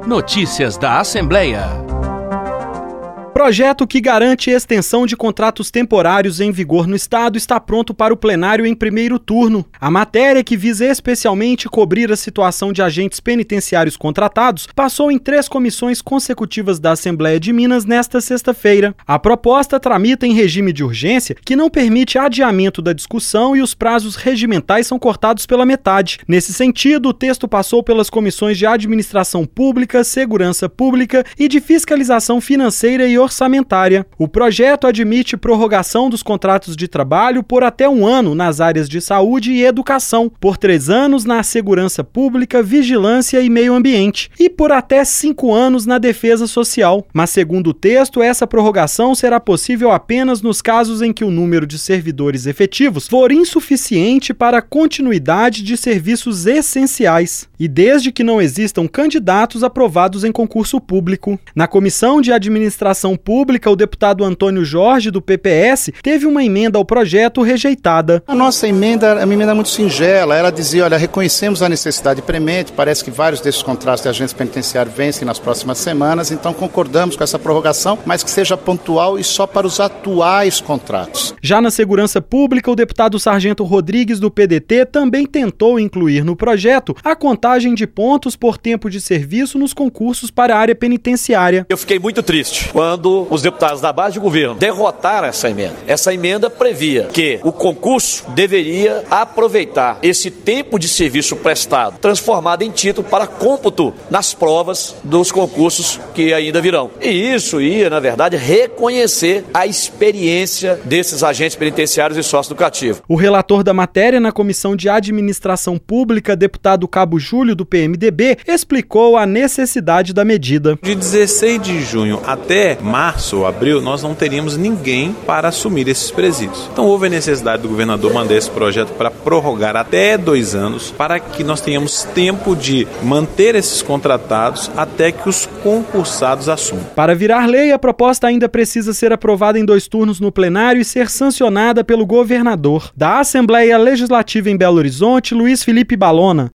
Notícias da Assembleia. Projeto que garante extensão de contratos temporários em vigor no Estado está pronto para o plenário em primeiro turno. A matéria, que visa especialmente cobrir a situação de agentes penitenciários contratados, passou em 3 comissões consecutivas da Assembleia de Minas nesta sexta-feira. A proposta tramita em regime de urgência, que não permite adiamento da discussão, e os prazos regimentais são cortados pela metade. Nesse sentido, o texto passou pelas comissões de Administração Pública, Segurança Pública e de Fiscalização Financeira e orçamentária. O projeto admite prorrogação dos contratos de trabalho por até 1 ano nas áreas de saúde e educação, por 3 anos na segurança pública, vigilância e meio ambiente, e por até 5 anos na defesa social. Mas, segundo o texto, essa prorrogação será possível apenas nos casos em que o número de servidores efetivos for insuficiente para a continuidade de serviços essenciais, e desde que não existam candidatos aprovados em concurso público. Na Comissão de Administração Pública, o deputado Antônio Jorge, do PPS, teve uma emenda ao projeto rejeitada. A nossa emenda é uma emenda muito singela. Ela dizia, olha, reconhecemos a necessidade premente, parece que vários desses contratos de agentes penitenciários vencem nas próximas semanas, então concordamos com essa prorrogação, mas que seja pontual e só para os atuais contratos. Já na Segurança Pública, o deputado Sargento Rodrigues, do PDT, também tentou incluir no projeto a contagem de pontos por tempo de serviço nos concursos para a área penitenciária. Eu fiquei muito triste quando os deputados da base de governo derrotaram essa emenda. Essa emenda previa que o concurso deveria aproveitar esse tempo de serviço prestado, transformado em título para cômputo nas provas dos concursos que ainda virão. E isso ia, na verdade, reconhecer a experiência desses agentes penitenciários e socioeducativos. O relator da matéria na Comissão de Administração Pública, deputado Cabo Júlio, do PMDB, explicou a necessidade da medida. De 16 de junho até março ou abril, nós não teríamos ninguém para assumir esses presídios. Então houve a necessidade do governador mandar esse projeto para prorrogar até 2 anos, para que nós tenhamos tempo de manter esses contratados até que os concursados assumam. Para virar lei, a proposta ainda precisa ser aprovada em 2 turnos no plenário e ser sancionada pelo governador. Da Assembleia Legislativa em Belo Horizonte, Luiz Felipe Balona.